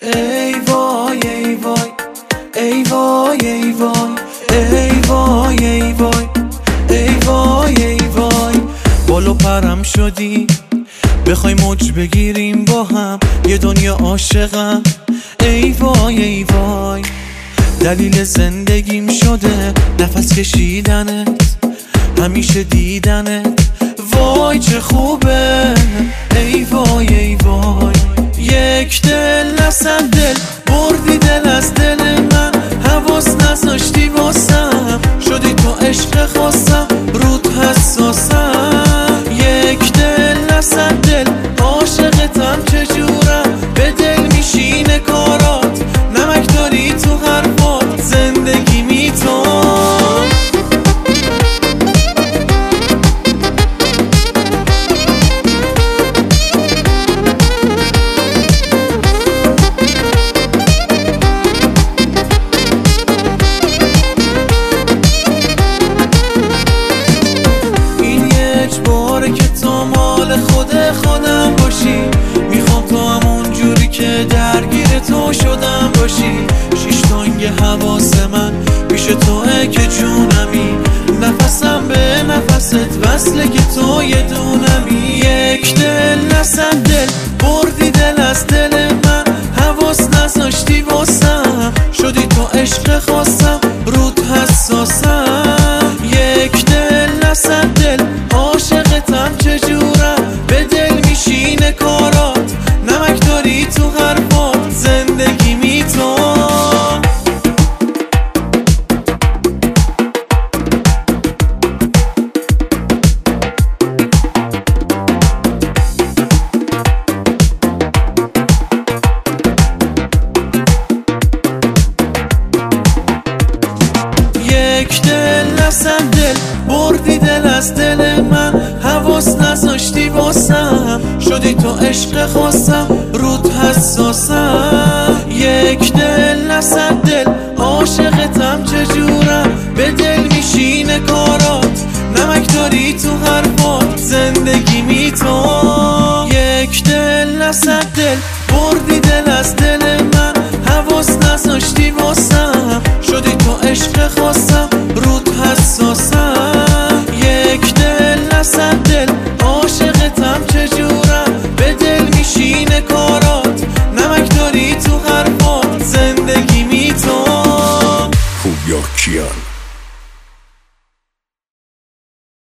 ای وای ای وای ای وای ای وای ای وای ای وای ای وای ای وای بالو پرم شدی بخوای موج بگیریم با هم یه دنیا عاشقم ای وای ای وای دلیل زندگیم شده نفس کشیدنت همیشه دیدنت وای چه خوبه ای وای ای وای یک دل نصد دل بردی دل از دل من حواس نذاشتی واسم شدی تو عشق خواستم رود حساسم یک دل نصد دل عاشقتم چجورم به دل میشینه کارات نمک داری تو حرفات زندگی میتون که تو مال خودم باشی میخوام تو همون جوری که درگیر تو شدم باشی شیش تانگ حواس من پیش توه که جونمی نفسم به نفست وصله که تو یه دونمی یک دل نصد دل بردی دل از دل من حواس نذاشتی واسم شدی تو عشق خواستم رود حساسم یک دل نصد دل عاشقتم چجورم به دل میشینه کارات نمک داری تو حرفات زندگی میتون یک دل نصد دل بردی دل از دل من حواس نذاشتی واسم شدی تو عشق خواستم رود حساسم یک دل نصد دل عاشقتم چجورم به دل میشینه کارات نمک داری تو حرفات زندگی میتون